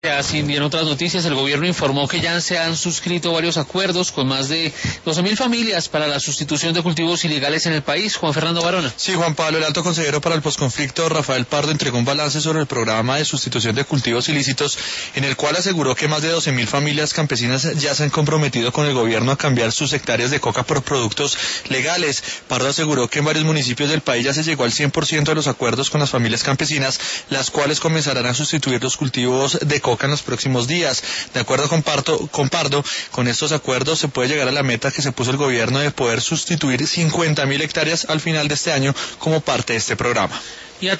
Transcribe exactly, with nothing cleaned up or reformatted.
Así, en otras noticias, el gobierno informó que ya se han suscrito varios acuerdos con más de doce mil familias para la sustitución de cultivos ilegales en el país. Juan Fernando Barona. Sí, Juan Pablo, el alto consejero para el posconflicto, Rafael Pardo, entregó un balance sobre el programa de sustitución de cultivos ilícitos, en el cual aseguró que más de doce mil familias campesinas ya se han comprometido con el gobierno a cambiar sus hectáreas de coca por productos legales. Pardo aseguró que en varios municipios del país ya se llegó al cien por ciento de los acuerdos con las familias campesinas, las cuales comenzarán a sustituir los cultivos de coca en los próximos días. De acuerdo con Pardo, con Pardo, con estos acuerdos se puede llegar a la meta que se puso el gobierno de poder sustituir cincuenta mil hectáreas al final de este año como parte de este programa.